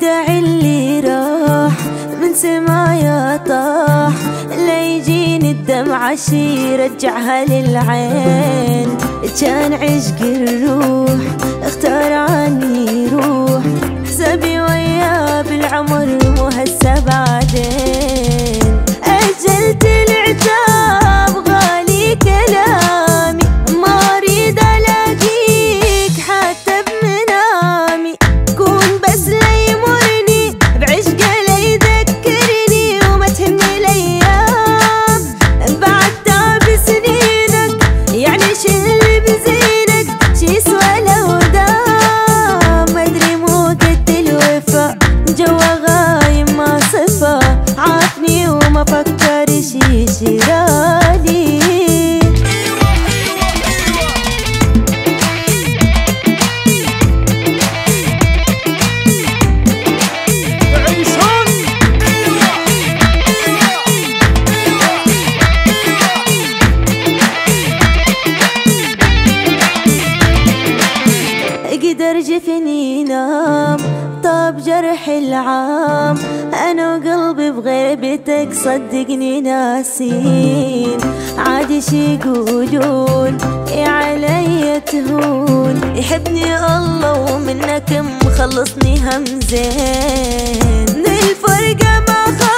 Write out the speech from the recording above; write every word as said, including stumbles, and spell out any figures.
ودع اللي راح من سمايا طاح، لا يجيني الدمعة شي يرجعها للعين. كان عشق الروح اختار عني روح، حسابي وياه بالعمر مو هسه بعدين. أجلت العتاب غالي كلامي، ما أريد ألاقيك حتى بمنامي. كون بس ليمرني بعشقه ليذكرني، وما تهمني الأيام بعد تعب سنينك. يعني شل بزينك شي يسوى لو دام، ما أدري مو قد الوفا جوا غايم ما صفا. عافني وما فكر شي شرالي. قدر جفني ينام طاب جرح العام، أنا وقلبي بغيبتك صدقني ناسين. عادي شي يقولون يا علي تهون، يحبني الله ومنك مخلصني هم زين. الفرقة ما